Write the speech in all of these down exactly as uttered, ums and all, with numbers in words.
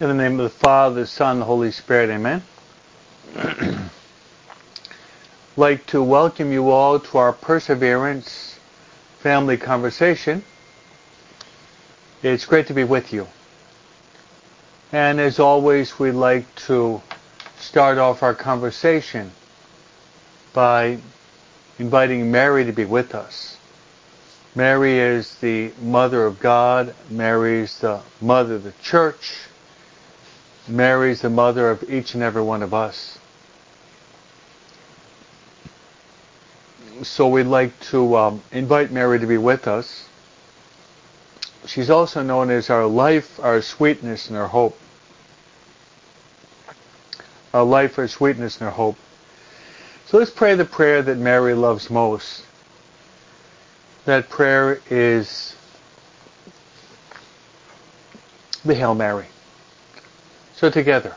In the name of the Father, the Son, and the Holy Spirit, amen. I'd like to welcome you all to our Perseverance family conversation. It's great to be with you. And as always, we'd like to start off our conversation by inviting Mary to be with us. Mary is the Mother of God. Mary is the Mother of the Church. Mary is the mother of each and every one of us. So we'd like to um, invite Mary to be with us. She's also known as our life, our sweetness, and our hope. Our life, our sweetness, and our hope. So let's pray the prayer that Mary loves most. That prayer is the Hail Mary. So together,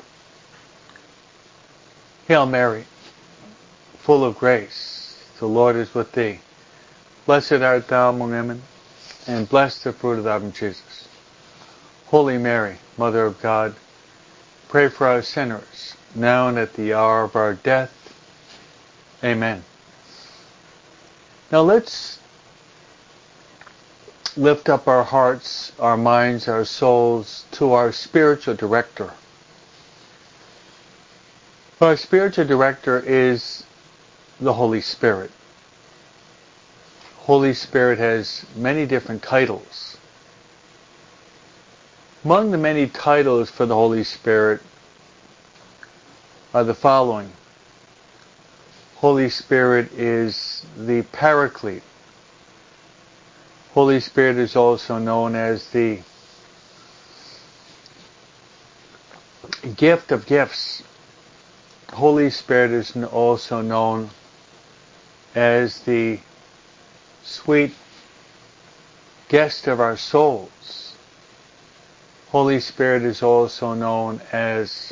Hail Mary, full of grace, the Lord is with thee. Blessed art thou among women, and blessed the fruit of thy womb, Jesus. Holy Mary, Mother of God, pray for us sinners, now and at the hour of our death. Amen. Now let's lift up our hearts, our minds, our souls to our spiritual director. Our spiritual director is the Holy Spirit. Holy Spirit has many different titles. Among the many titles for the Holy Spirit are the following. Holy Spirit is the Paraclete. Holy Spirit is also known as the gift of gifts. Holy Spirit is also known as the sweet guest of our souls. Holy Spirit is also known as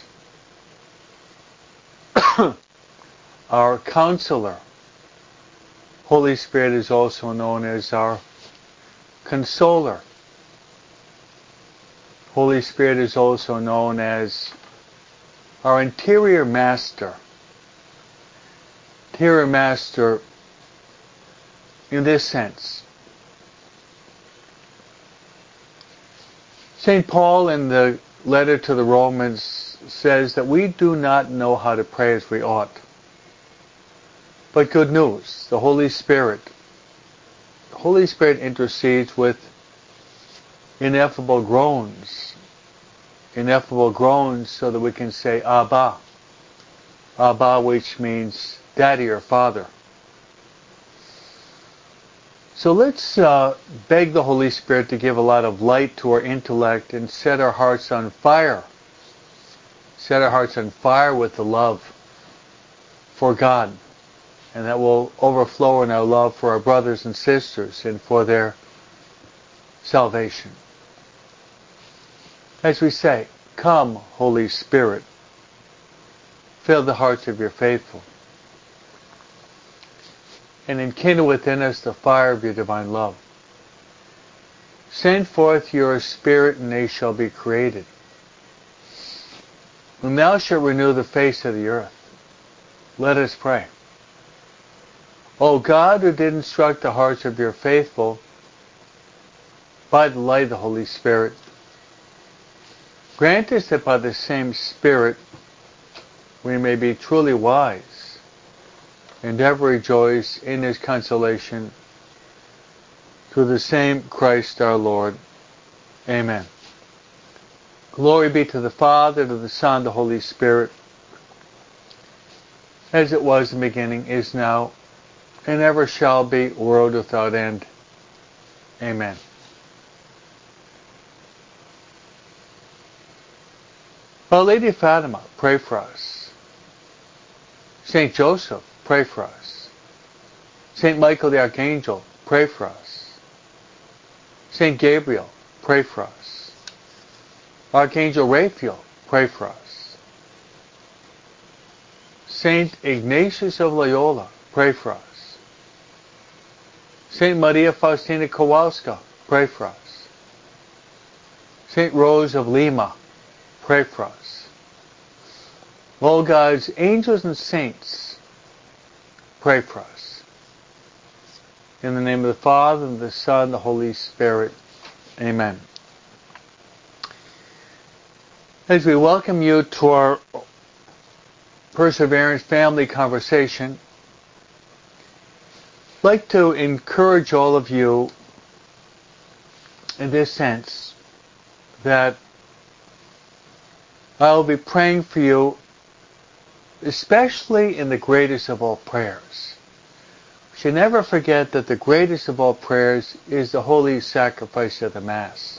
our counselor. Holy Spirit is also known as our consoler. Holy Spirit is also known as our interior master. Interior master in this sense. Saint Paul in the letter to the Romans says that we do not know how to pray as we ought. But good news, the Holy Spirit. The Holy Spirit intercedes with ineffable groans. Ineffable groans so that we can say Abba. Abba, which means daddy or father. So let's uh, beg the Holy Spirit to give a lot of light to our intellect and set our hearts on fire. Set our hearts on fire with the love for God. And that will overflow in our love for our brothers and sisters and for their salvation. As we say, come, Holy Spirit, fill the hearts of your faithful, and enkindle within us the fire of your divine love. Send forth your Spirit, and they shall be created. And thou shalt renew the face of the earth. Let us pray. O God, who did instruct the hearts of your faithful by the light of the Holy Spirit, grant us that by the same Spirit we may be truly wise and ever rejoice in His consolation through the same Christ our Lord. Amen. Glory be to the Father, to the Son, to the Holy Spirit, as it was in the beginning, is now, and ever shall be, world without end. Amen. Our Lady of Fatima, pray for us. Saint Joseph, pray for us. Saint Michael the Archangel, pray for us. Saint Gabriel, pray for us. Archangel Raphael, pray for us. Saint Ignatius of Loyola, pray for us. Saint Maria Faustina Kowalska, pray for us. Saint Rose of Lima, pray for us. All God's angels and saints, pray for us. In the name of the Father, and the Son, and the Holy Spirit. Amen. As we welcome you to our Perseverance Family Conversation, I'd like to encourage all of you in this sense that I'll be praying for you, especially in the greatest of all prayers. We should never forget that the greatest of all prayers is the holy sacrifice of the Mass.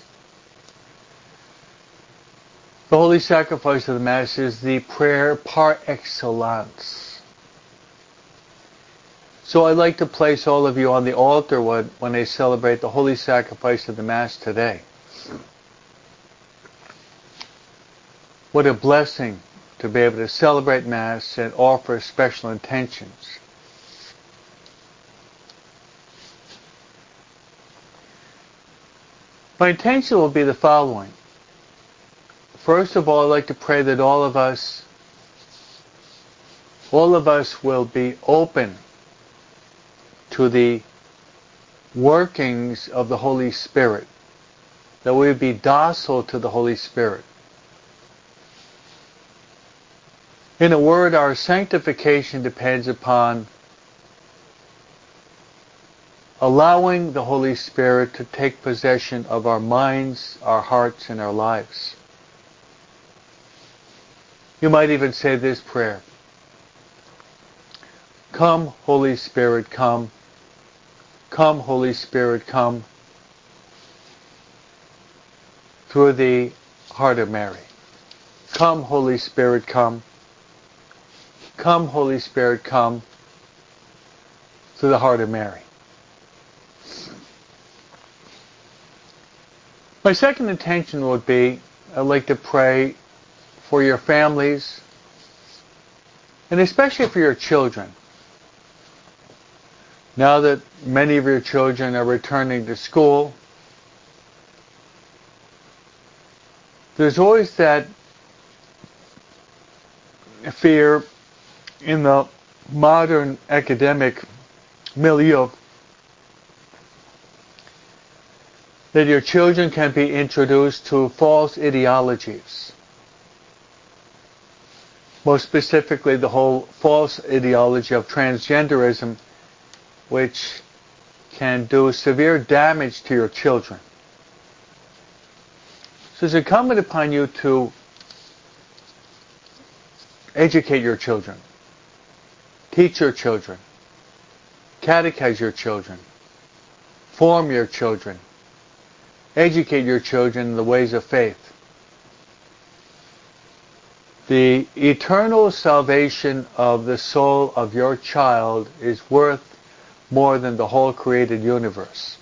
The holy sacrifice of the Mass is the prayer par excellence. So I'd like to place all of you on the altar when, when they celebrate the holy sacrifice of the Mass today. What a blessing to be able to celebrate Mass and offer special intentions. My intention will be the following. First of all, I'd like to pray that all of us, all of us will be open to the workings of the Holy Spirit, that we would be docile to the Holy Spirit. In a word, our sanctification depends upon allowing the Holy Spirit to take possession of our minds, our hearts, and our lives. You might even say this prayer. Come, Holy Spirit, come. Come, Holy Spirit, come. Through the heart of Mary. Come, Holy Spirit, come. Come, Holy Spirit, come. Through the heart of Mary. My second intention would be, I'd like to pray for your families, and especially for your children. Now that many of your children are returning to school, there's always that fear in the modern academic milieu that your children can be introduced to false ideologies. Most specifically, the whole false ideology of transgenderism, which can do severe damage to your children. So it's incumbent upon you to educate your children, teach your children, catechize your children, form your children, educate your children in the ways of faith. The eternal salvation of the soul of your child is worth more than the whole created universe.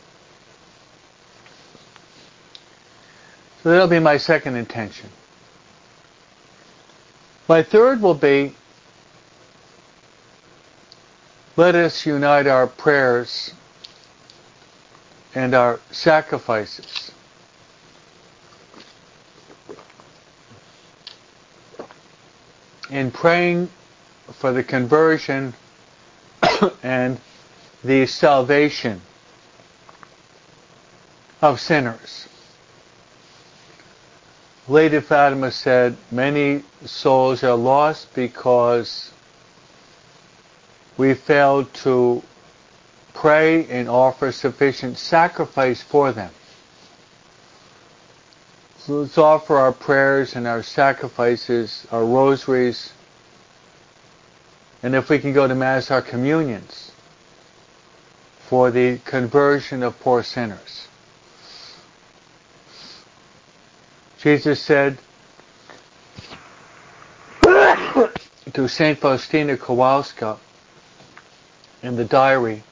So that'll be my second intention. My third will be, let us unite our prayers and our sacrifices in praying for the conversion and the salvation of sinners. Lady Fatima said, many souls are lost because we failed to pray and offer sufficient sacrifice for them. So let's offer our prayers and our sacrifices, our rosaries, and if we can go to Mass, our communions, for the conversion of poor sinners. Jesus said to Saint Faustina Kowalska in the diary,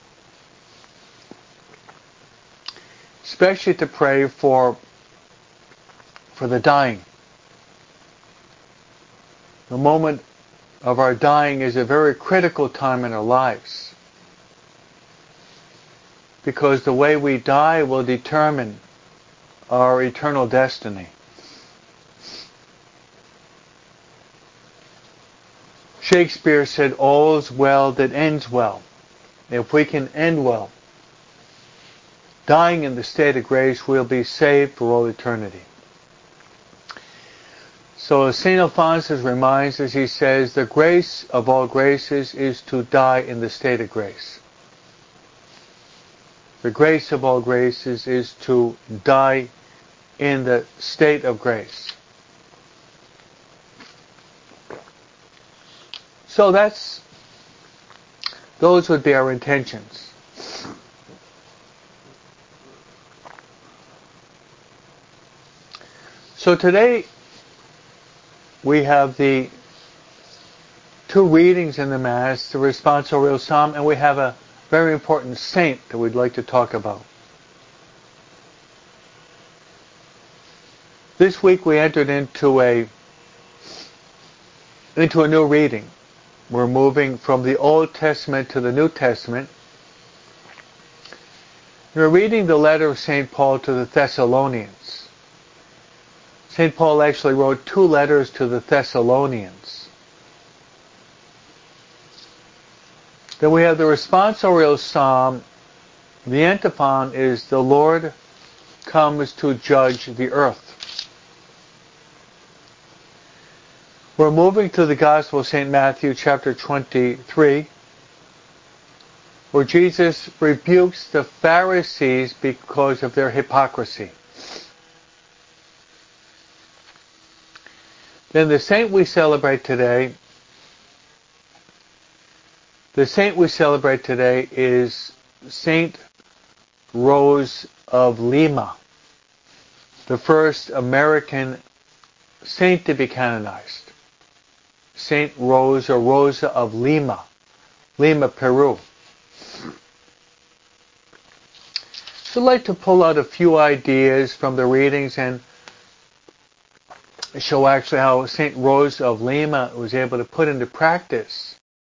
especially to pray for for the dying. The moment of our dying is a very critical time in our lives, because the way we die will determine our eternal destiny. Shakespeare said, all's well that ends well. If we can end well, dying in the state of grace, we'll be saved for all eternity. So Saint Alphonsus reminds us, he says, the grace of all graces is to die in the state of grace. The grace of all graces is to die in the state of grace. So that's, those would be our intentions. So today we have the two readings in the Mass, the Responsorial Psalm, and we have a very important saint that we'd like to talk about. This week we entered into a into a new reading. We're moving from the Old Testament to the New Testament. We're reading the letter of Saint Paul to the Thessalonians. Saint Paul actually wrote two letters to the Thessalonians. Then we have the Responsorial Psalm. The antiphon is, the Lord comes to judge the earth. We're moving to the Gospel of Saint Matthew, chapter twenty-three, where Jesus rebukes the Pharisees because of their hypocrisy. Then the saint we celebrate today, the saint we celebrate today is Saint Rose of Lima, the first American saint to be canonized. Saint Rose or Rosa of Lima, Lima, Peru. So I'd like to pull out a few ideas from the readings and show actually how Saint Rose of Lima was able to put into practice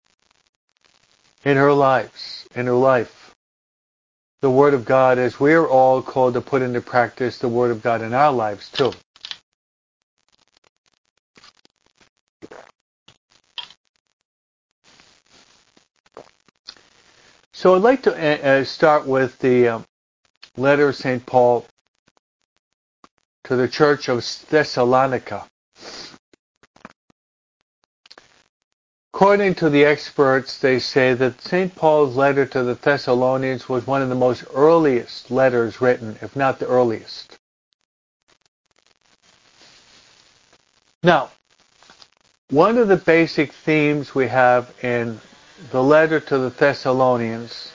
in her lives, in her life, the Word of God, as we are all called to put into practice the Word of God in our lives too. So I'd like to uh, start with the uh, letter of Saint Paul to the church of Thessalonica. According to the experts, they say that Saint Paul's letter to the Thessalonians was one of the most earliest letters written, if not the earliest. Now, one of the basic themes we have in the letter to the Thessalonians,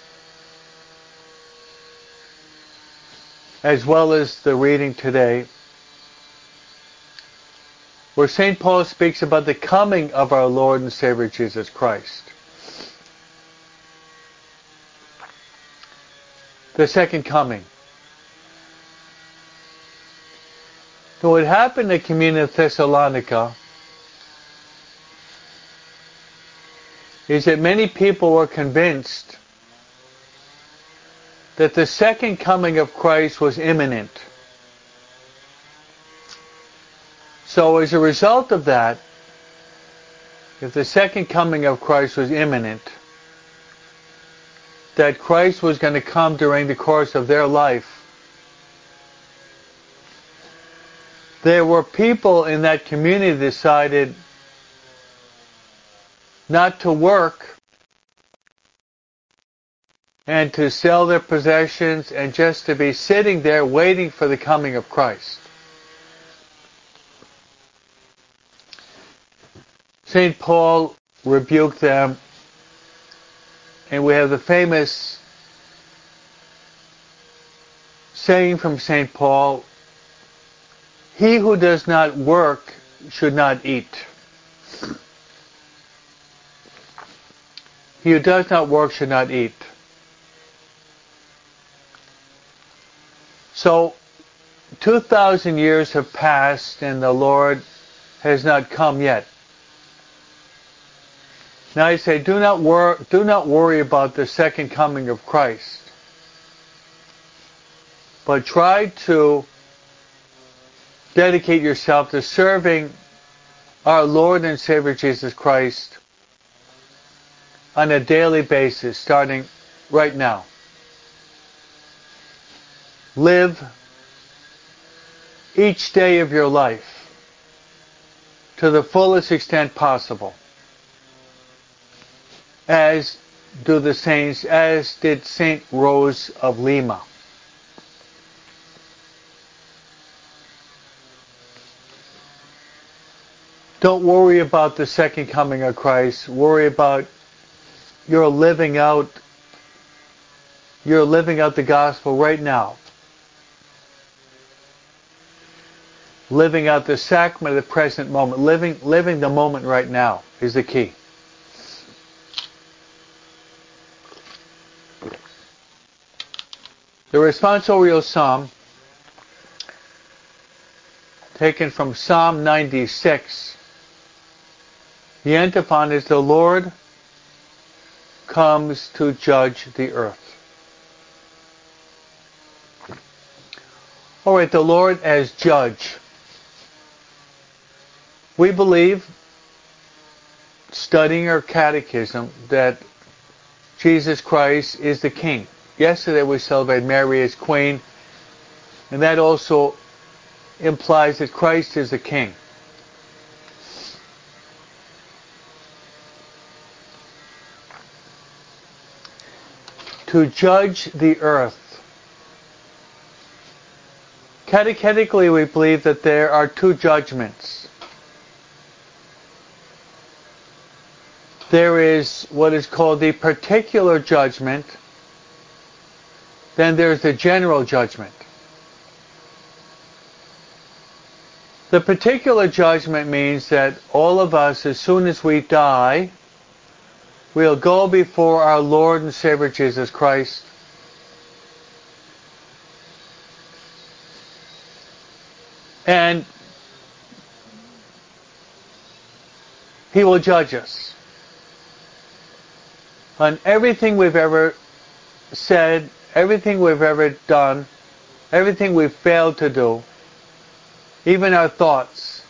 as well as the reading today, where Saint Paul speaks about the coming of our Lord and Savior Jesus Christ. The second coming. So what happened in the community of Thessalonica is that many people were convinced that the second coming of Christ was imminent. So as a result of that, if the second coming of Christ was imminent, that Christ was going to come during the course of their life, there were people in that community that decided not to work and to sell their possessions and just to be sitting there waiting for the coming of Christ. Saint Paul rebuked them, and we have the famous saying from Saint Paul, "He who does not work should not eat." He who does not work should not eat. So, two thousand years have passed and the Lord has not come yet. Now I say, do not wor- do not worry about the second coming of Christ, but try to dedicate yourself to serving our Lord and Savior Jesus Christ on a daily basis, starting right now. Live each day of your life to the fullest extent possible, as do the saints, as did Saint Rose of Lima. Don't worry about the second coming of Christ. Worry about your living out, you're living out the gospel right now. Living out the sacrament of the present moment. Living, living the moment right now is the key. The responsorial psalm, taken from Psalm ninety-six, the antiphon is, the Lord comes to judge the earth. All right, the Lord as judge. We believe, studying our catechism, that Jesus Christ is the King. Yesterday we celebrated Mary as Queen, and that also implies that Christ is the King. To judge the earth. Catechetically, we believe that there are two judgments. There is what is called the particular judgment, then there's the general judgment. The particular judgment means that all of us, as soon as we die, we'll go before our Lord and Savior Jesus Christ. And He will judge us on everything we've ever said, everything we've ever done, everything we've failed to do, even our thoughts.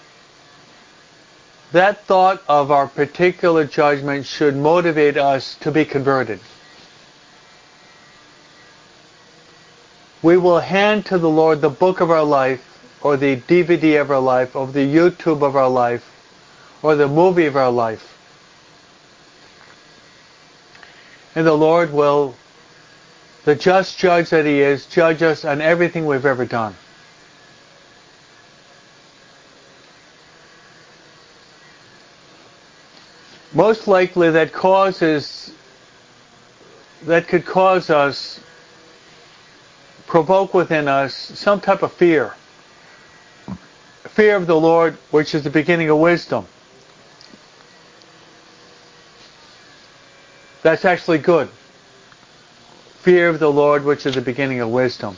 That thought of our particular judgment should motivate us to be converted. We will hand to the Lord the book of our life, or the D V D of our life, or the YouTube of our life, or the movie of our life. And the Lord will, the just judge that He is, judge us on everything we've ever done. Most likely that causes, that could cause us, provoke within us some type of fear. Fear of the Lord, which is the beginning of wisdom. That's actually good. Fear of the Lord, which is the beginning of wisdom.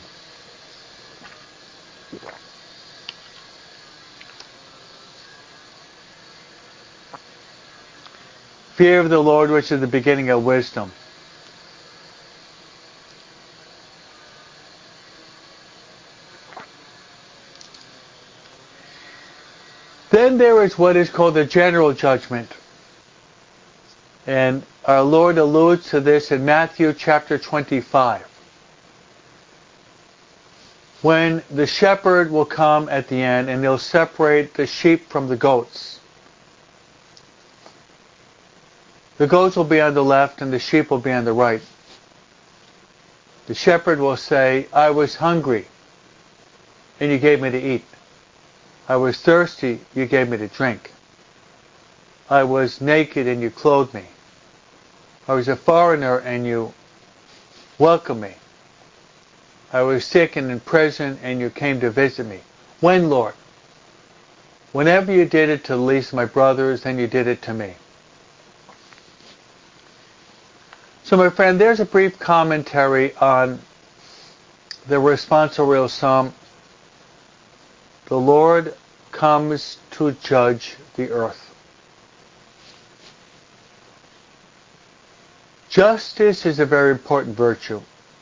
Fear of the Lord, which is the beginning of wisdom. Then there is what is called the general judgment. And our Lord alludes to this in Matthew chapter twenty-five. When the shepherd will come at the end and he'll separate the sheep from the goats. The goats will be on the left and the sheep will be on the right. The shepherd will say, I was hungry and you gave me to eat. I was thirsty, you gave me to drink. I was naked and you clothed me. I was a foreigner and you welcomed me. I was sick and in prison and you came to visit me. When, Lord? Whenever you did it to the least of my brothers, then you did it to me. So my friend, there's a brief commentary on the responsorial psalm. The Lord comes to judge the earth. Justice is a very important virtue.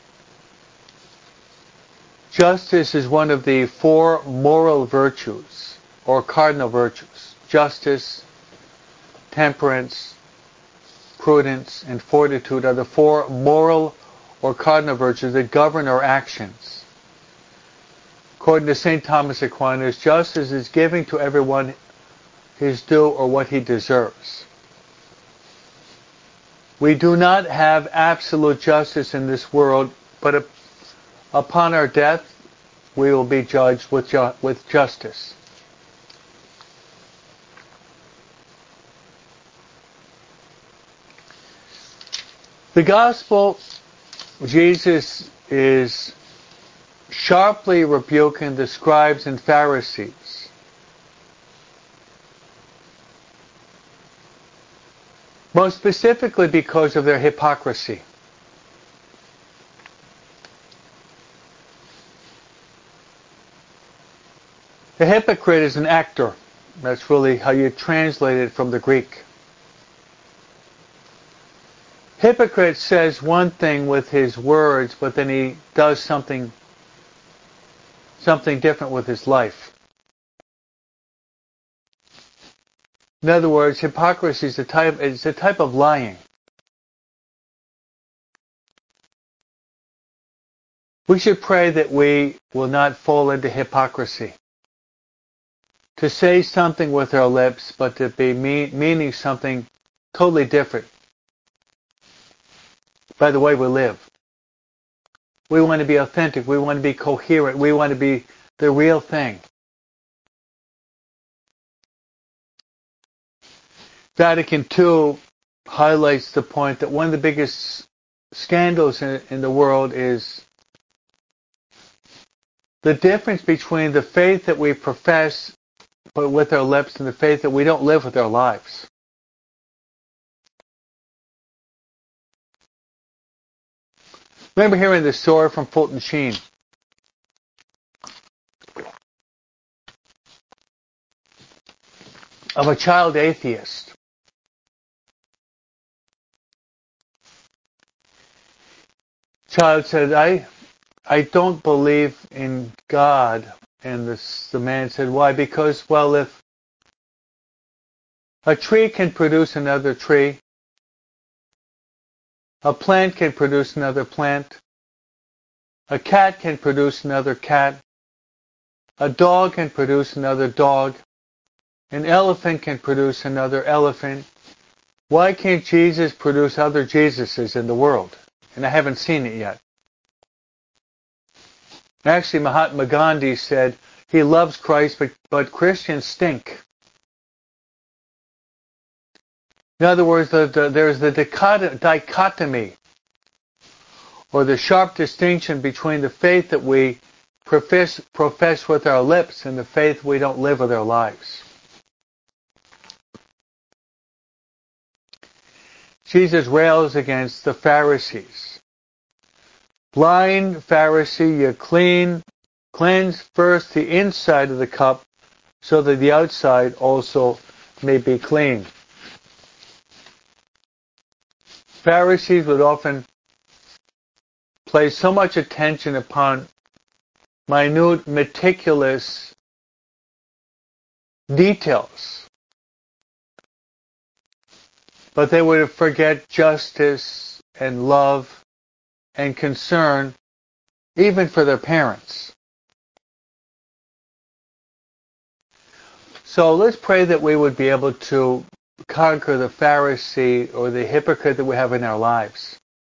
Justice is one of the four moral virtues, or cardinal virtues. Justice, temperance, prudence, and fortitude are the four moral or cardinal virtues that govern our actions. According to Saint Thomas Aquinas, justice is giving to everyone his due or what he deserves. We do not have absolute justice in this world, but upon our death, we will be judged with, ju- with justice. The gospel, Jesus is sharply rebuking the scribes and Pharisees. Most specifically because of their hypocrisy. The hypocrite is an actor. That's really how you translate it from the Greek. Hypocrite says one thing with his words, but then he does something something different with his life. In other words, hypocrisy is a type it's a type of lying. We should pray that we will not fall into hypocrisy. To say something with our lips, but to be mean, meaning something totally different by the way we live. We want to be authentic. We want to be coherent. We want to be the real thing. Vatican Two highlights the point that one of the biggest scandals in, in the world is the difference between the faith that we profess but with our lips and the faith that we don't live with our lives. Remember hearing the story from Fulton Sheen. Of a child atheist. Child said, I I don't believe in God. And this, the man said, why? Because, well, if a tree can produce another tree, a plant can produce another plant, a cat can produce another cat, a dog can produce another dog, an elephant can produce another elephant. Why can't Jesus produce other Jesuses in the world? And I haven't seen it yet. Actually, Mahatma Gandhi said he loves Christ, but, but Christians stink. In other words, the, the, there's the dichotomy, or the sharp distinction between the faith that we profess, profess with our lips and the faith we don't live with our lives. Jesus rails against the Pharisees. Blind Pharisee, you clean, cleanse first the inside of the cup so that the outside also may be clean. Pharisees would often place so much attention upon minute, meticulous details, but they would forget justice and love and concern even for their parents. So let's pray that we would be able to conquer the Pharisee or the hypocrite that we have in our lives.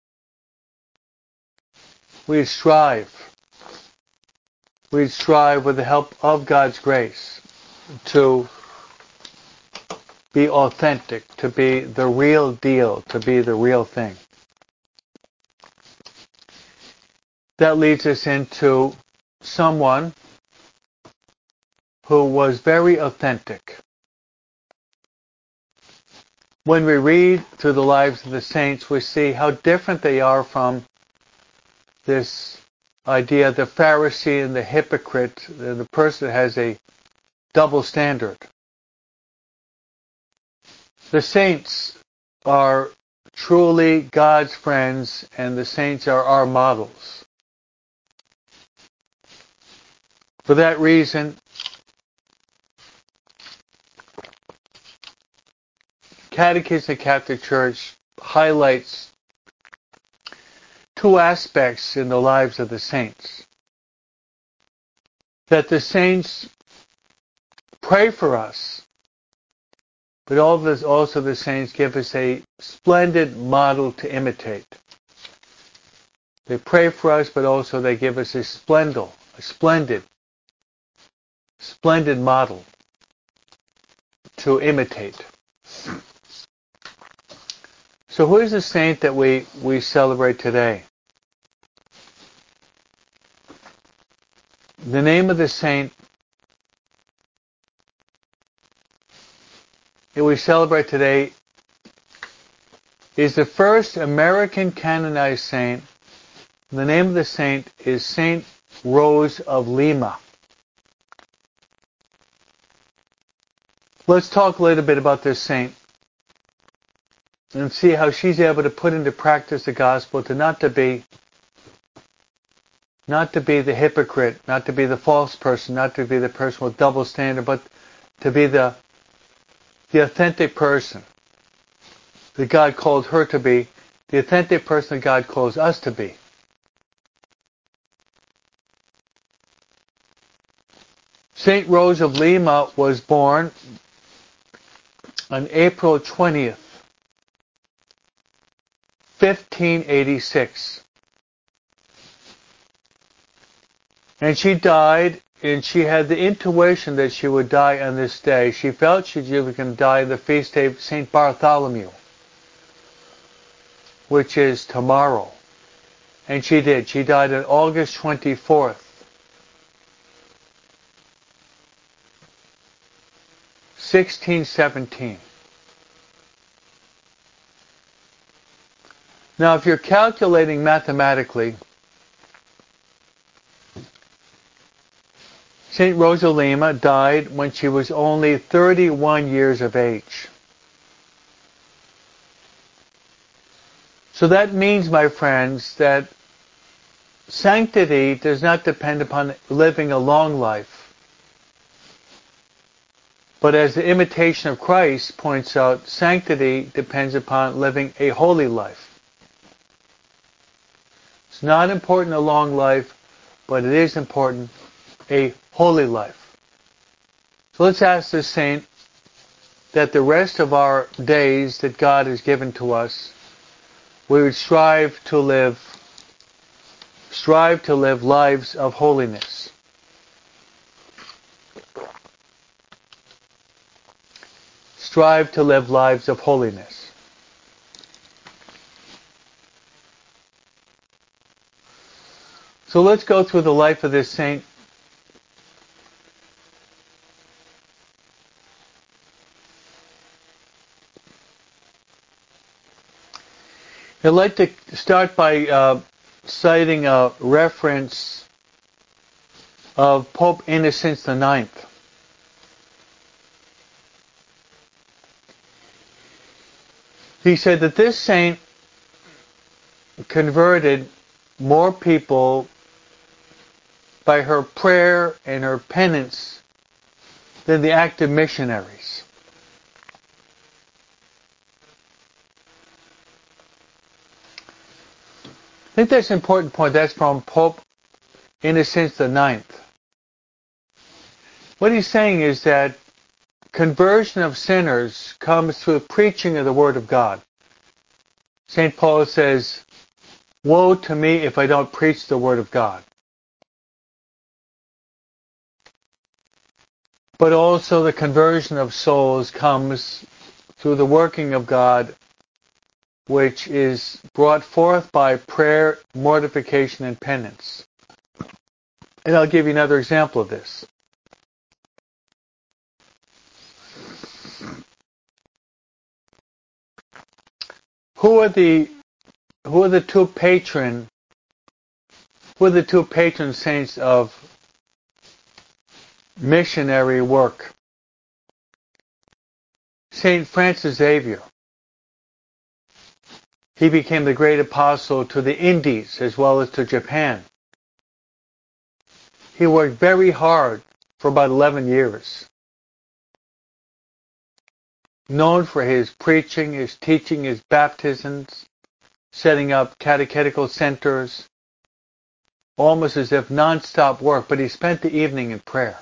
We strive. We strive with the help of God's grace to be authentic, to be the real deal, to be the real thing. That leads us into someone who was very authentic. When we read through the lives of the saints, we see how different they are from this idea of the Pharisee and the hypocrite, the person that has a double standard. The saints are truly God's friends, and the saints are our models. For that reason, Catechism of the Catholic Church highlights two aspects in the lives of the saints. That the saints pray for us, but also the saints give us a splendid model to imitate. They pray for us, but also they give us a splendid, a splendid, splendid model to imitate. So who is the saint that we, we celebrate today? The name of the saint that we celebrate today is the first American canonized saint. The name of the saint is Saint Rose of Lima. Let's talk a little bit about this saint and see how she's able to put into practice the gospel, to not to be not to be the hypocrite, not to be the false person, not to be the person with double standard, but to be the the authentic person that God called her to be, the authentic person that God calls us to be. Saint Rose of Lima was born on April twentieth, fifteen eighty-six. And she died, and she had the intuition that she would die on this day. She felt she was going to die on the feast day of Saint Bartholomew, which is tomorrow. And she did. She died on August twenty-fourth, sixteen seventeen. Now, if you're calculating mathematically, Saint Rose of Lima died when she was only thirty-one years of age. So that means, my friends, that sanctity does not depend upon living a long life. But as the imitation of Christ points out, sanctity depends upon living a holy life. It's not important a long life, but it is important a holy life. So let's ask this saint that the rest of our days that God has given to us, we would strive to live, strive to live lives of holiness. Strive to live lives of holiness. So let's go through the life of this saint. I'd like to start by uh, citing a reference of Pope Innocent the Ninth. He said that this saint converted more people by her prayer and her penance than the active missionaries. I think that's an important point. That's from Pope Innocent the Ninth. What he's saying is that conversion of sinners comes through the preaching of the Word of God. Saint Paul says, "Woe to me if I don't preach the Word of God." But also the conversion of souls comes through the working of God, which is brought forth by prayer, mortification, and penance. And I'll give you another example of this. Who are the who are the two patron who are the two patron saints of missionary work? Saint Francis Xavier. He became the great apostle to the Indies as well as to Japan. He worked very hard for about eleven years. known for his preaching, his teaching, his baptisms, setting up catechetical centers, almost as if non-stop work, but he spent the evening in prayer.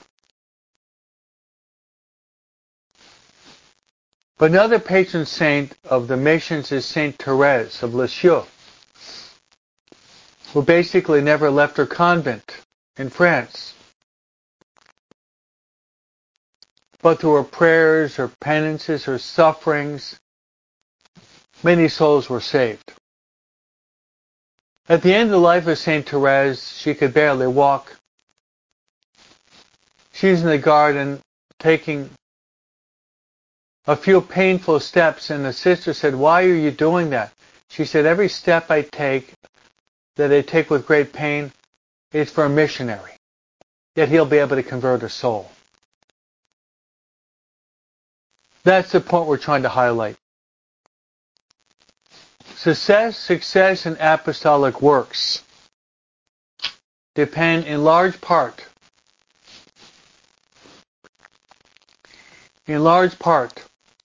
But another patron saint of the missions is Saint Therese of Lisieux, who basically never left her convent in France. But through her prayers, her penances, her sufferings, many souls were saved. At the end of the life of Saint Therese, she could barely walk. She's in the garden taking a few painful steps, and the sister said, "Why are you doing that?" She said, "Every step I take, that I take with great pain, is for a missionary. Yet he'll be able to convert a soul." That's the point we're trying to highlight. Success, success in apostolic works depend in large part, in large part,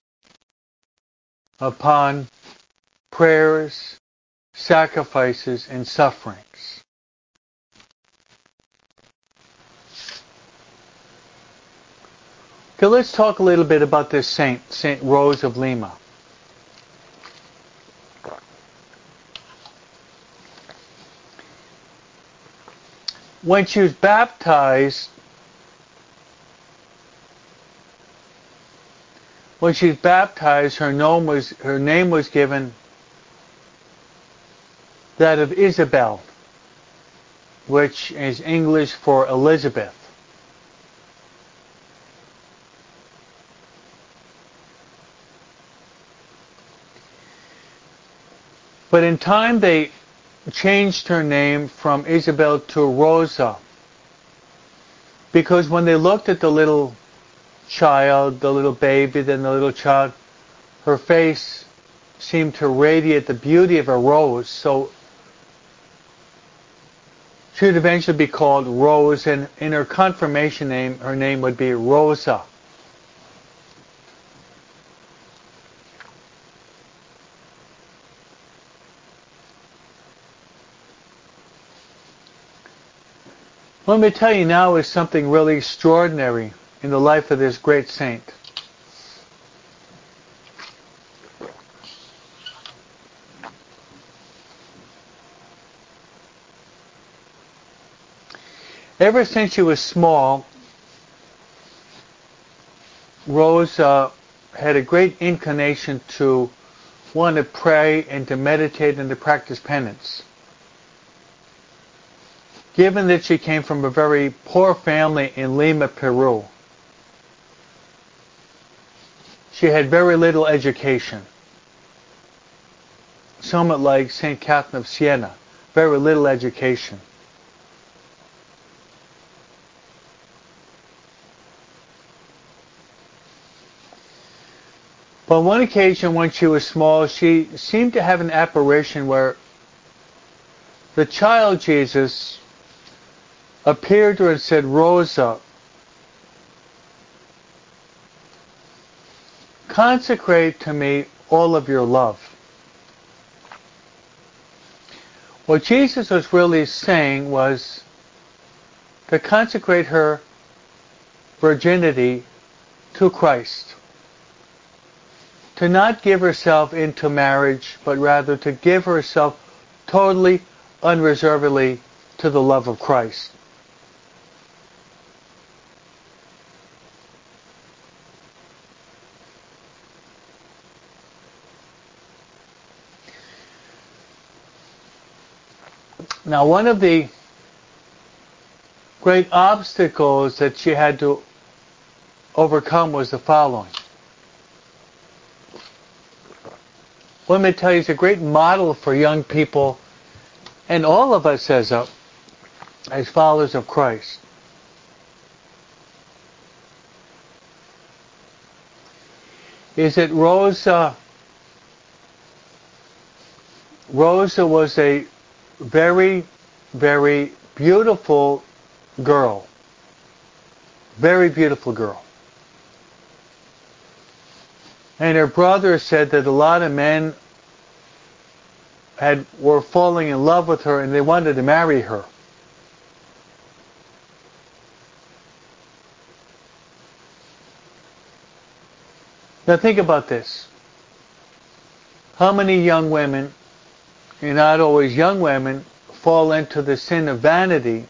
upon prayers, sacrifices, and sufferings. Okay, let's talk a little bit about this saint, Saint Rose of Lima. When she was baptized, when she was baptized, her name was her name was given that of Isabel, which is English for Elizabeth. But in time they changed her name from Isabel to Rosa, because when they looked at the little child, the little baby, then the little child, her face seemed to radiate the beauty of a rose, so she would eventually be called Rose, and in her confirmation name, her name would be Rosa. Let me tell you now is something really extraordinary in the life of this great saint. Ever since she was small, Rose uh, had a great inclination to want to pray and to meditate and to practice penance. Given that she came from a very poor family in Lima, Peru, she had very little education. Somewhat like Saint Catherine of Siena, very little education. But on one occasion when she was small, she seemed to have an apparition where the child Jesus appeared to her and said, "Rosa, consecrate to me all of your love." What Jesus was really saying was to consecrate her virginity to Christ. To not give herself into marriage, but rather to give herself totally, unreservedly to the love of Christ. Now, one of the great obstacles that she had to overcome was the following. Let me tell you, it's a great model for young people and all of us as, a, as followers of Christ. Is that Rosa, Rosa was a very, very beautiful girl. Very beautiful girl. And her brother said that a lot of men had were falling in love with her and they wanted to marry her. Now think about this. How many young women, and not always young women, fall into the sin of vanity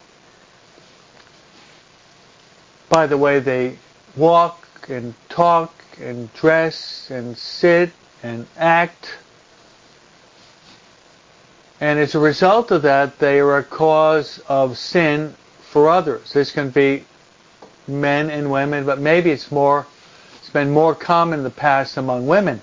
by the way they walk and talk and dress and sit and act. And as a result of that, they are a cause of sin for others. This can be men and women, but maybe it's more, it's been more common in the past among women.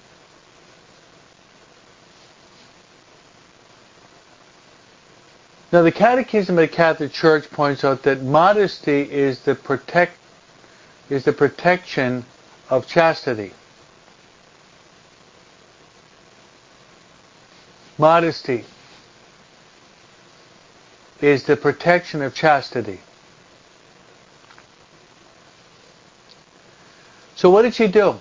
Now, the Catechism of the Catholic Church points out that modesty is the protect is the protection of chastity. Modesty is the protection of chastity. So what did she do?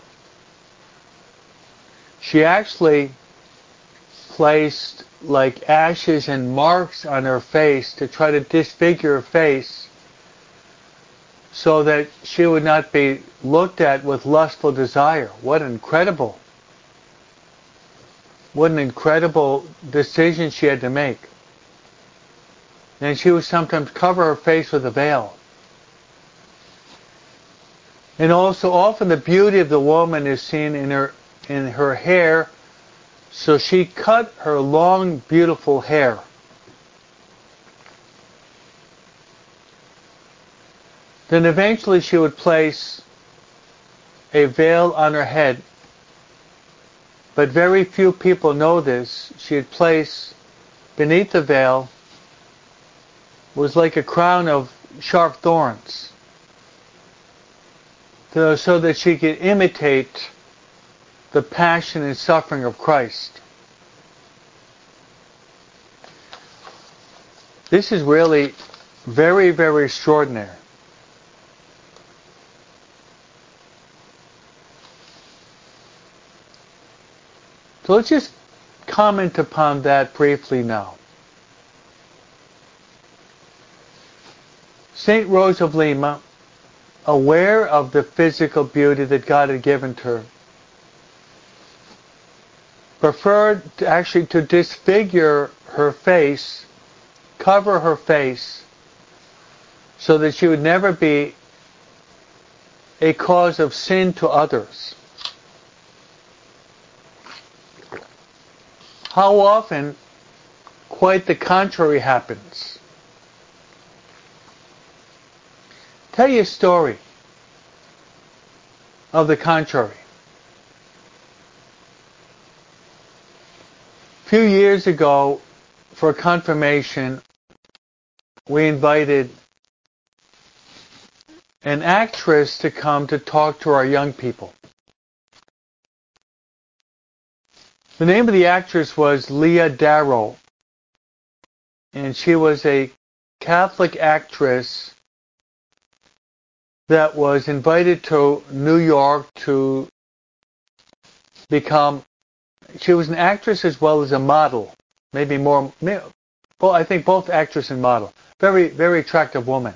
She actually placed like ashes and marks on her face to try to disfigure her face so that she would not be looked at with lustful desire. What incredible, what an incredible decision she had to make. And she would sometimes cover her face with a veil. And also often the beauty of the woman is seen in her in her hair. So she cut her long, beautiful hair. Then eventually she would place a veil on her head. But very few people know this. She'd place beneath the veil was like a crown of sharp thorns, so that she could imitate the passion and suffering of Christ. This is really very, very extraordinary. So let's just comment upon that briefly now. Saint Rose of Lima, aware of the physical beauty that God had given to her, preferred to actually to disfigure her face, cover her face, so that she would never be a cause of sin to others. How often quite the contrary happens? Tell you a story of the contrary. A few years ago, for confirmation, we invited an actress to come to talk to our young people. The name of the actress was Leah Darrow, and she was a Catholic actress that was invited to New York to become, she was an actress as well as a model, maybe more, well, I think both actress and model. Very, very attractive woman.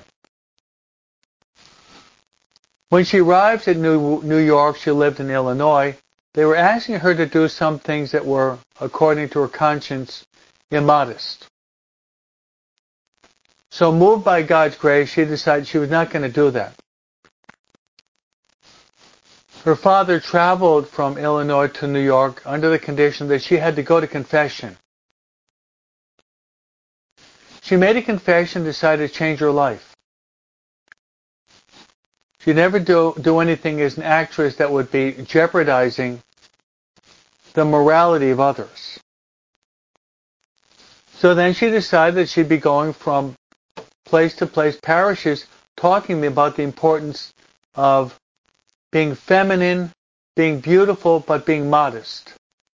When she arrived at New, New York, she lived in Illinois. They were asking her to do some things that were, according to her conscience, immodest. So moved by God's grace, she decided she was not going to do that. Her father traveled from Illinois to New York under the condition that she had to go to confession. She made a confession, decided to change her life. She'd never do, do anything as an actress that would be jeopardizing the morality of others. So then she decided that she'd be going from place to place, parishes, talking about the importance of being feminine, being beautiful, but being modest.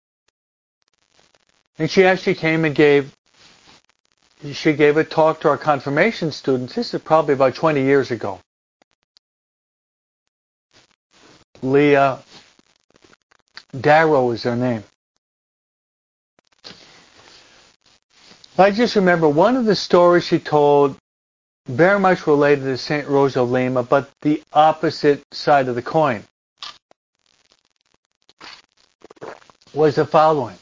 And she actually came and gave, she gave a talk to our confirmation students. This is probably about twenty years ago. Leah Darrow is her name. I just remember one of the stories she told, very much related to Saint Rose of Lima, but the opposite side of the coin, was the following.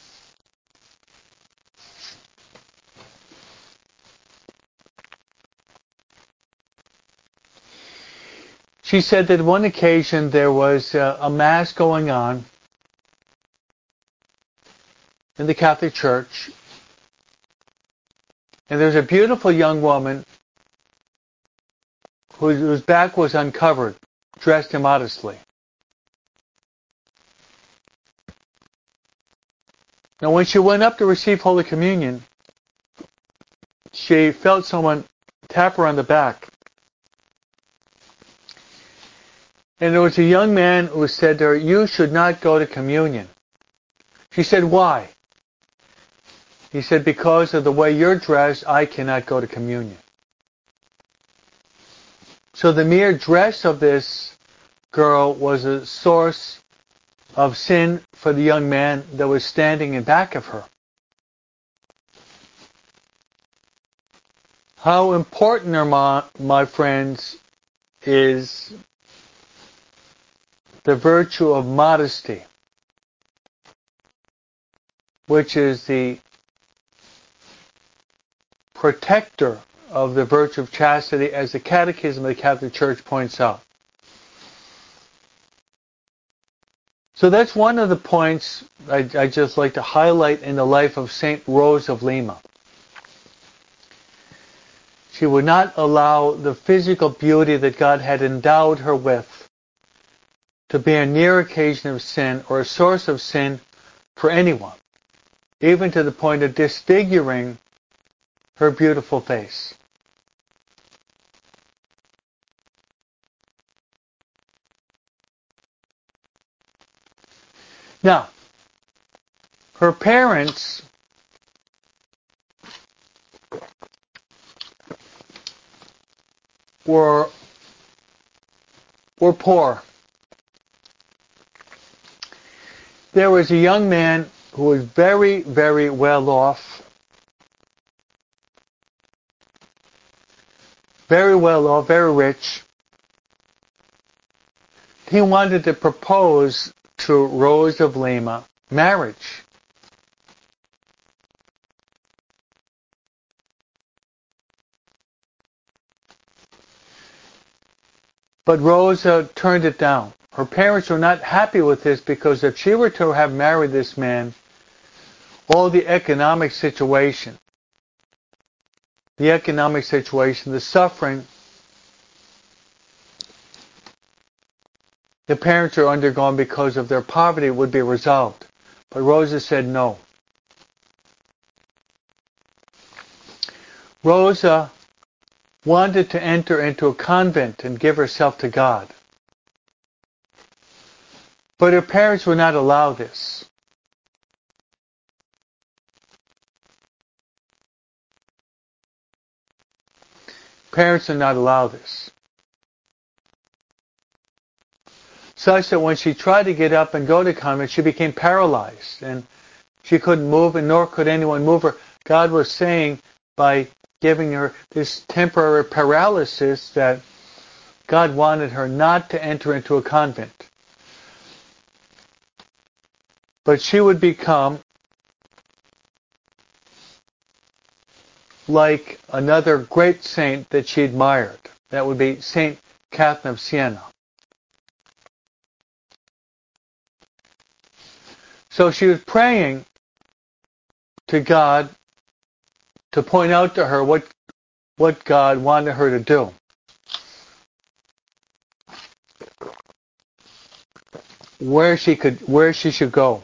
She said that one occasion there was a, a mass going on in the Catholic Church, and there was a beautiful young woman whose, whose back was uncovered, dressed immodestly. Now when she went up to receive Holy Communion, she felt someone tap her on the back. And there was a young man who said to her, "You should not go to communion." She said, "Why?" He said, "Because of the way you're dressed, I cannot go to communion." So the mere dress of this girl was a source of sin for the young man that was standing in back of her. How important, my, my friends, is the virtue of modesty, which is the protector of the virtue of chastity, as the Catechism of the Catholic Church points out. So that's one of the points I, I just like to highlight in the life of Saint Rose of Lima. She would not allow the physical beauty that God had endowed her with to be a near occasion of sin or a source of sin for anyone, even to the point of disfiguring her beautiful face. Now, her parents were were poor. There was a young man who was very, very well off. Very well off, very rich. He wanted to propose to Rose of Lima marriage. But Rosa turned it down. Her parents were not happy with this, because if she were to have married this man, all the economic situation, the economic situation, the suffering the parents are undergoing because of their poverty would be resolved. But Rosa said no. Rosa wanted to enter into a convent and give herself to God. But her parents would not allow this. Parents did not allow this. Such that when she tried to get up and go to convent, she became paralyzed, and she couldn't move, and nor could anyone move her. God was saying, by giving her this temporary paralysis, that God wanted her not to enter into a convent. But she would become like another great saint that she admired. That would be Saint Catherine of Siena. So she was praying to God to point out to her what what God wanted her to do. Where she could where she should go.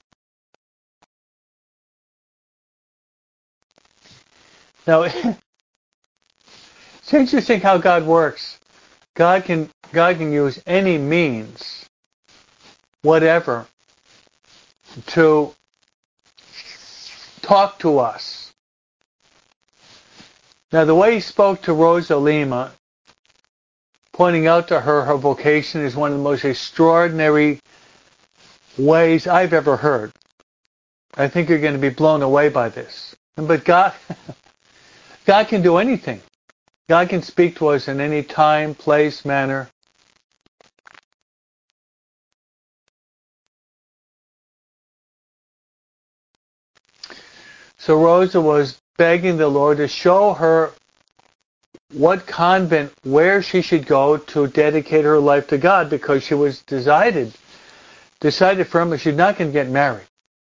Now it's interesting how God works. God can God can use any means, whatever, to talk to us. Now the way he spoke to Rosa Lima, pointing out to her her vocation, is one of the most extraordinary ways I've ever heard. I think you're going to be blown away by this. But God, God can do anything. God can speak to us in any time, place, manner. So Rosa was begging the Lord to show her what convent, where she should go to dedicate her life to God, because she was decided, decided firmly she's not going to get married.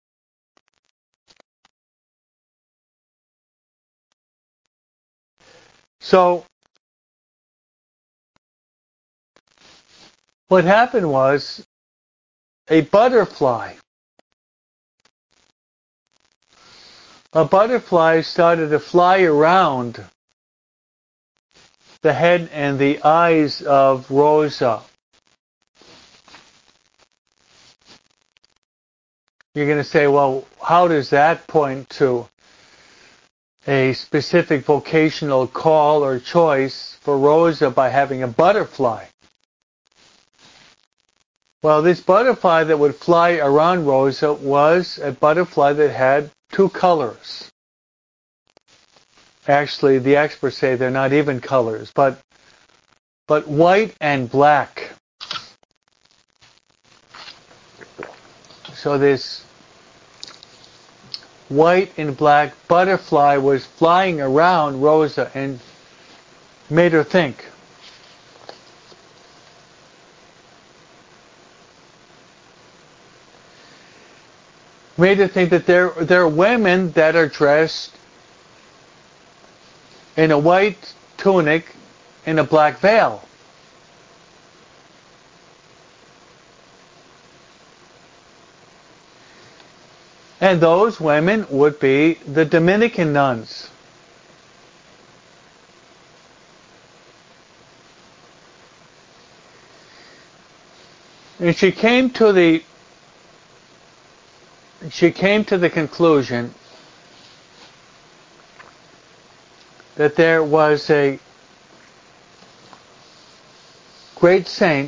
So what happened was a butterfly, a butterfly started to fly around the head and the eyes of Rosa. You're going to say, well, how does that point to a specific vocational call or choice for Rosa by having a butterfly? Well, this butterfly that would fly around Rosa was a butterfly that had two colors. Actually, the experts say they're not even colors, but but white and black. So this white and black butterfly was flying around Rosa and made her think. Made her think that there, there are women that are dressed in a white tunic and a black veil. And those women would be the Dominican nuns. And she came to the she came to the conclusion that there was a great saint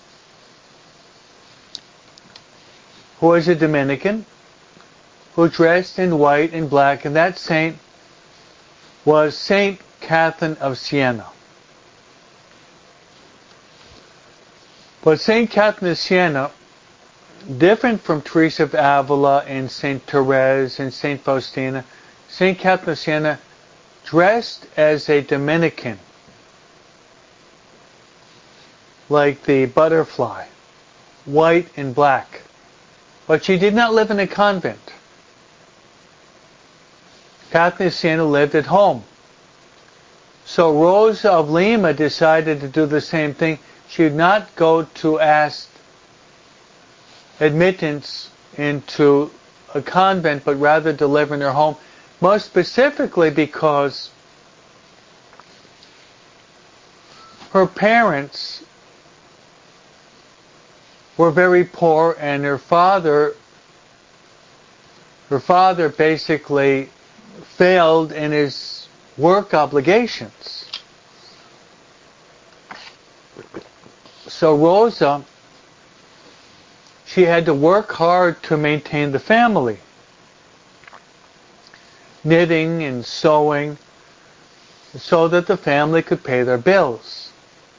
who was a Dominican, who dressed in white and black, and that saint was Saint Catherine of Siena. But Saint Catherine of Siena, different from Teresa of Avila and Saint Therese and Saint Faustina, Saint Catherine of Siena dressed as a Dominican, like the butterfly, white and black. But she did not live in a convent. Catherine of Siena lived at home. So Rosa of Lima decided to do the same thing. She would not go to ask admittance into a convent, but rather to live in her home, most specifically because her parents were very poor, and her father her father basically failed in his work obligations. So Rosa, she had to work hard to maintain the family, knitting and sewing, so that the family could pay their bills.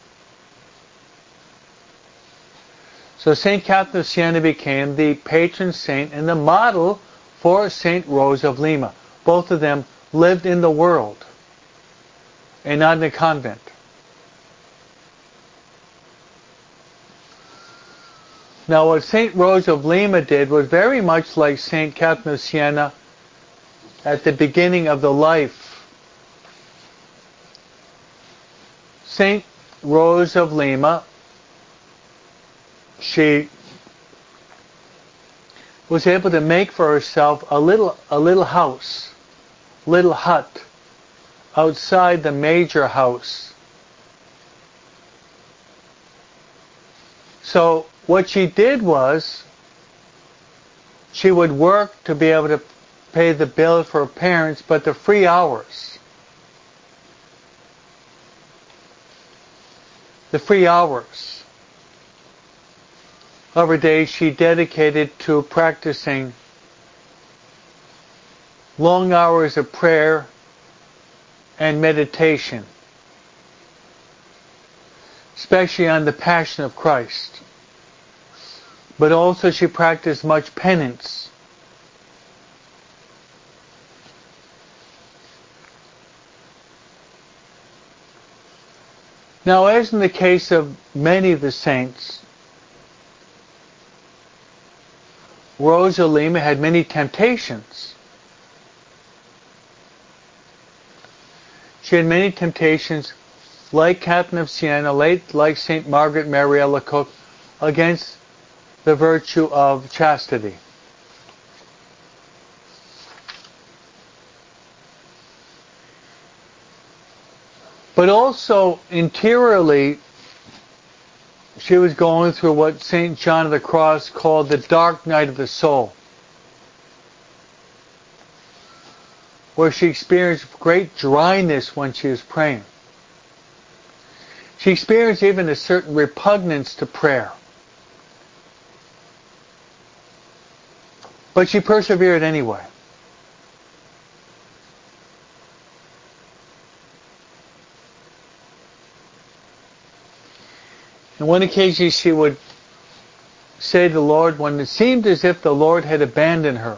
So Saint Catherine of Siena became the patron saint and the model for Saint Rosa of Lima. Both of them lived in the world and not in a convent. Now what Saint Rosa of Lima did was very much like Saint Catherine of Siena at the beginning of the life. Saint Rosa of Lima, she was able to make for herself a little a little house, little hut outside the major house. So what she did was she would work to be able to pay the bill for her parents, but the free hours, the free hours, of her days she dedicated to practicing long hours of prayer and meditation, especially on the Passion of Christ. But also she practiced much penance. Now, as in the case of many of the saints, Rose of Lima had many temptations. She had many temptations, like Catherine of Siena, like Saint Margaret Mary Alacoque, against the virtue of chastity. But also, interiorly, she was going through what Saint John of the Cross called the dark night of the soul, where she experienced great dryness when she was praying. She experienced even a certain repugnance to prayer. But she persevered anyway. On one occasion she would say to the Lord, when it seemed as if the Lord had abandoned her,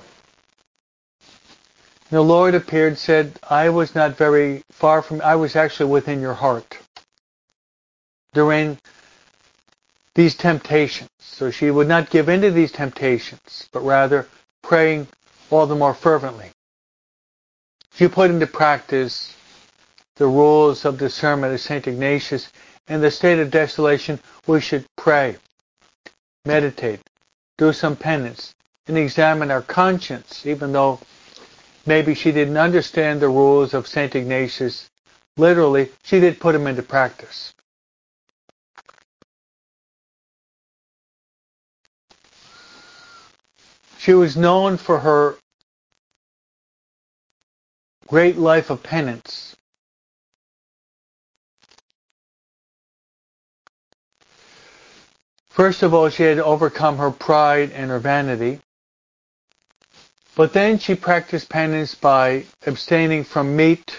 the Lord appeared and said, I was not very far from, I was actually within your heart during these temptations. So she would not give in to these temptations, but rather praying all the more fervently. She put into practice the rules of discernment of Saint Ignatius. In the state of desolation, we should pray, meditate, do some penance, and examine our conscience, even though maybe she didn't understand the rules of Saint Ignatius literally, she did put them into practice. She was known for her great life of penance. First of all, she had to overcome her pride and her vanity. But then she practiced penance by abstaining from meat.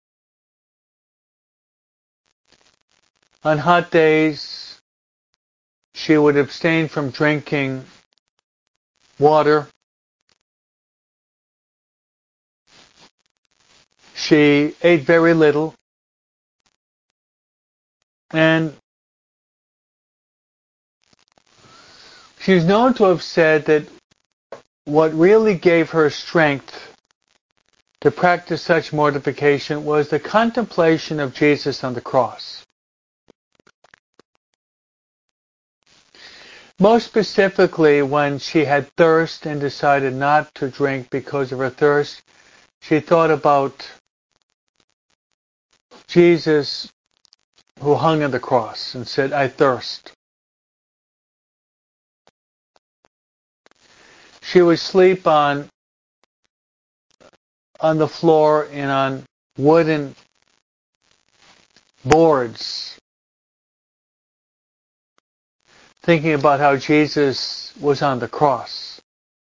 On hot days, she would abstain from drinking water. She ate very little. And she is known to have said that what really gave her strength to practice such mortification was the contemplation of Jesus on the cross. Most specifically, when she had thirst and decided not to drink because of her thirst, she thought about Jesus who hung on the cross and said, I thirst. She would sleep on on the floor and on wooden boards, thinking about how Jesus was on the cross.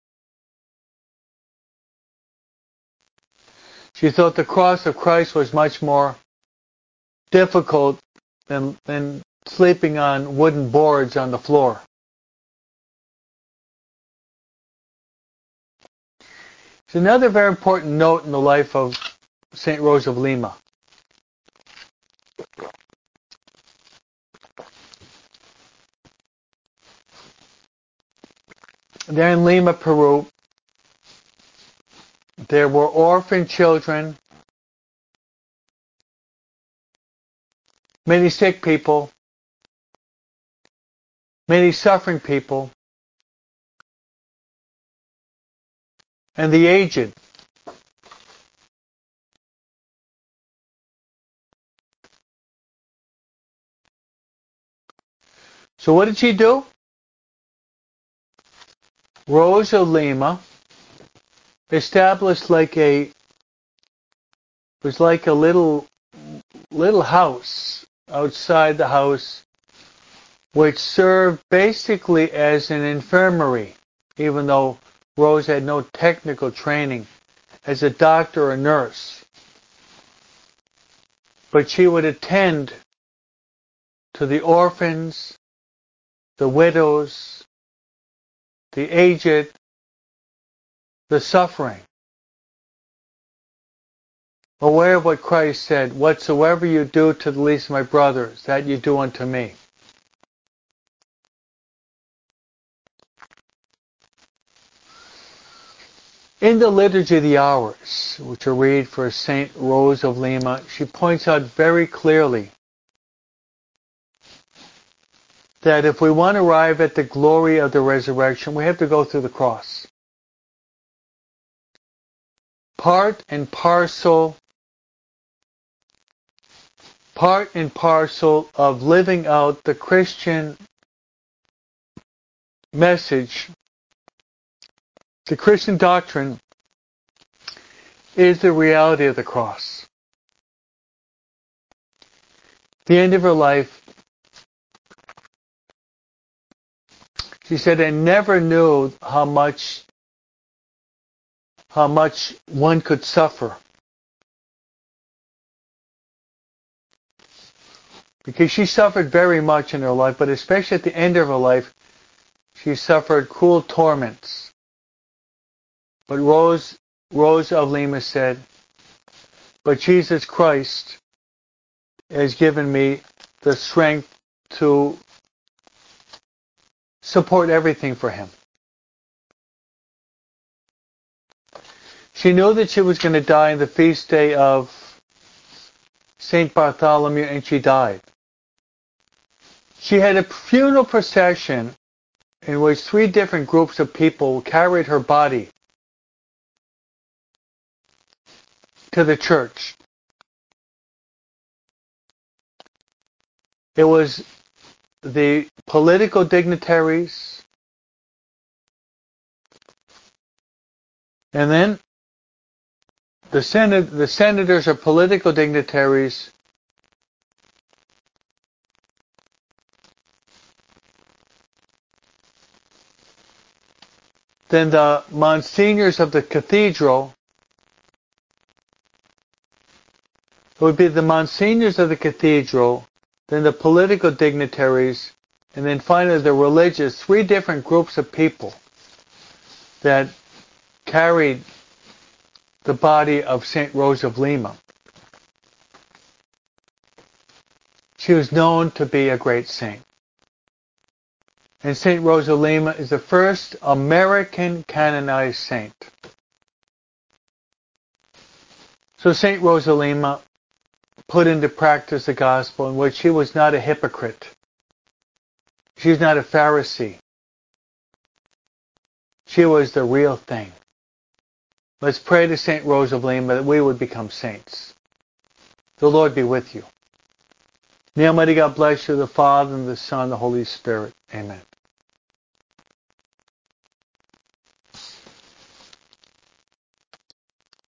She thought the cross of Christ was much more difficult than, than sleeping on wooden boards on the floor. There's another very important note in the life of Saint Rose of Lima. There in Lima, Peru, there were orphan children, many sick people, many suffering people, and the aged. So what did she do? Rose of Lima established like a, it was like a little, little house outside the house which served basically as an infirmary, even though Rose had no technical training as a doctor or nurse. But she would attend to the orphans, the widows, the aged, the suffering. Aware of what Christ said, whatsoever you do to the least of my brothers, that you do unto me. In the Liturgy of the Hours, which I read for Saint Rose of Lima, she points out very clearly that if we want to arrive at the glory of the resurrection, we have to go through the cross. Part and parcel, part and parcel of living out the Christian message, the Christian doctrine, is the reality of the cross. The end of her life, she said, I never knew how much how much one could suffer. Because she suffered very much in her life, but especially at the end of her life, she suffered cruel torments. But Rose, Rose of Lima said, but Jesus Christ has given me the strength to support everything for him. She knew that she was going to die on the feast day of Saint Bartholomew, and she died. She had a funeral procession in which three different groups of people carried her body to the church. It was the political dignitaries, and then the Senate, the senators or political dignitaries, then the monsignors of the cathedral. It would be the monsignors of the cathedral, then the political dignitaries, and then finally the religious, three different groups of people that carried the body of Saint Rose of Lima. She was known to be a great saint. And Saint Rose of Lima is the first American canonized saint. So Saint Rose of Lima put into practice the gospel in which she was not a hypocrite. She was not a Pharisee. She was the real thing. Let's pray to Saint Rose of Lima that we would become saints. The Lord be with you. May Almighty God bless you, the Father, and the Son, and the Holy Spirit. Amen.